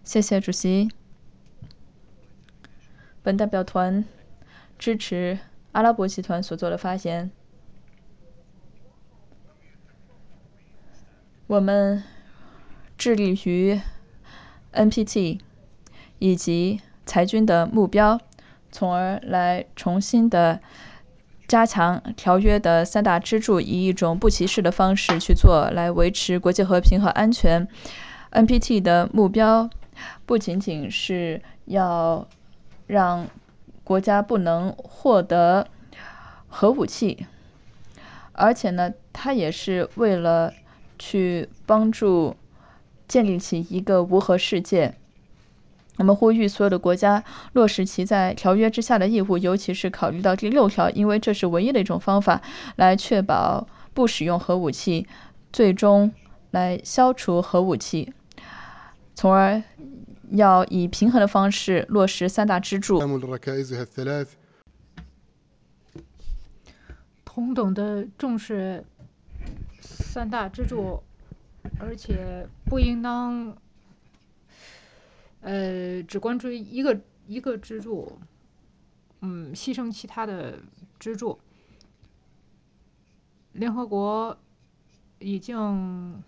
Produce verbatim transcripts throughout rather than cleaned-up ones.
谢谢主席。本代表团支持阿拉伯集团所做的发言。我们致力于 N P T 以及裁军的目标，从而来重新的加强条约的三大支柱，以一种不歧视的方式去做，来维持国际和平和安全。N P T 的目标不仅仅是要让国家不能获得核武器，而且呢，它也是为了去帮助建立起一个无核世界。我们呼吁所有的国家落实其在条约之下的义务，尤其是考虑到第六条，因为这是唯一的一种方法来确保不使用核武器，最终来消除核武器，从而要以平衡的方式落实三大支柱。 同等的重视三大支柱，而且不应当呃只关注一个一个支柱，嗯，牺牲其他的支柱。联合国已经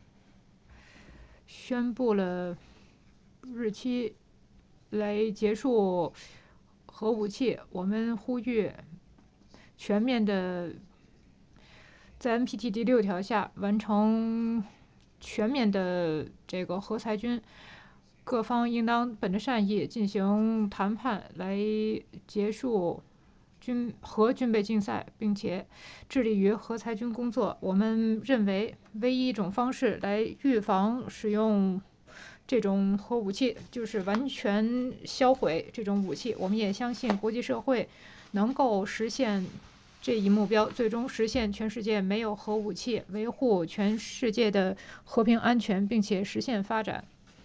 宣布了日期来结束核武器，我们呼吁全面的在 N P T 第六条下完成全面的这个核裁军，各方应当本着善意进行谈判，来结束军核军备竞赛，并且致力于核裁军工作。我们认为，唯一一种方式来预防使用这种核武器，就是完全销毁这种武器。我们也相信国际社会能够实现这一目标，最终实现全世界没有核武器，维护全世界的和平安全，并且实现发展。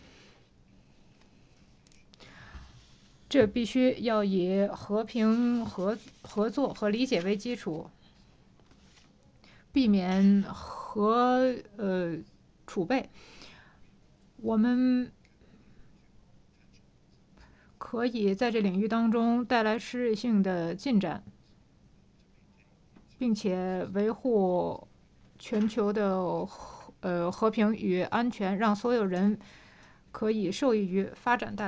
这必须要以和平合合作和理解为基础，避免核呃储备。我们可以在这领域当中带来实质性的进展，并且维护全球的呃和平与安全，让所有人可以受益于发展带来。